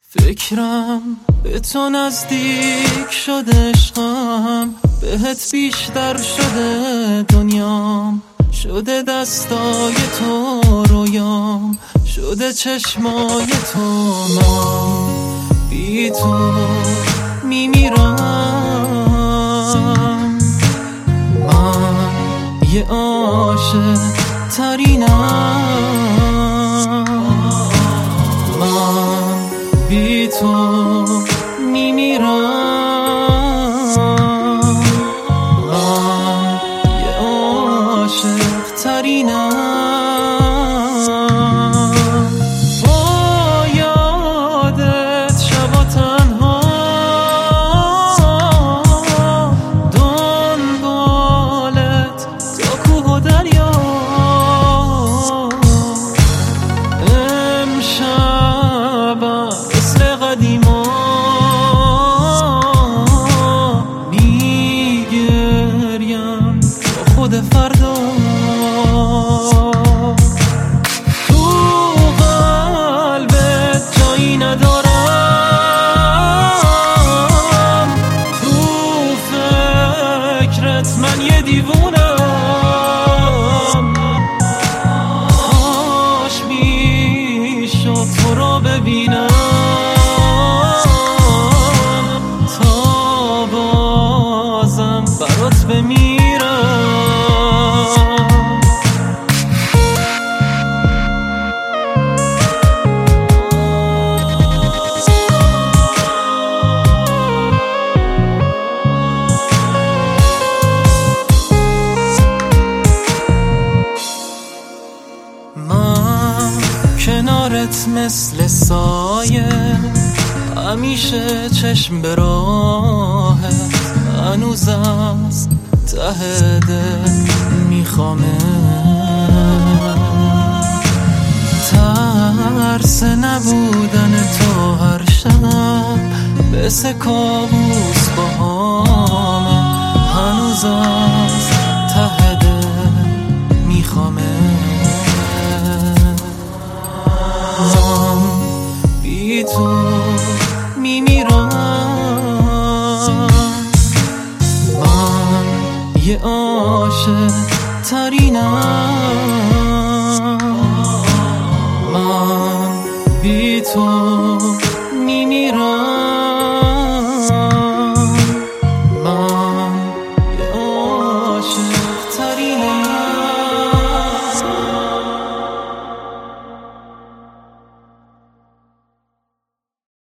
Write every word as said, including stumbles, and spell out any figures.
فکرم به تو نزدیک شده، عشقم بهت بیشتر شده، دنیام شده دستای تو، رویام شده چشمای تو. من بی تو میمیرم، من یه عاشق ترینم، من بی تو میمیرم، من یه عاشق ترینم. با یادت شبا تنها دنبالت تا کوه و دریا، امشبم مثل قدیما میگریم با خود فردا. تو قلبت جایی ندارم، تو فکرت من یه دیوونم. کاش میشد تو رو ببینم تا بازم برات بمیرم. من کنارت مثل سایه، همیشه چشم به راهت، هنوز از ته دل میخوامه. ترس نبودن تو هر شب مثل کابوس باهامه، هنوز از ته دل میخوامه. من بی تو میمیرم، من یه عاشق ترینم، من بی تو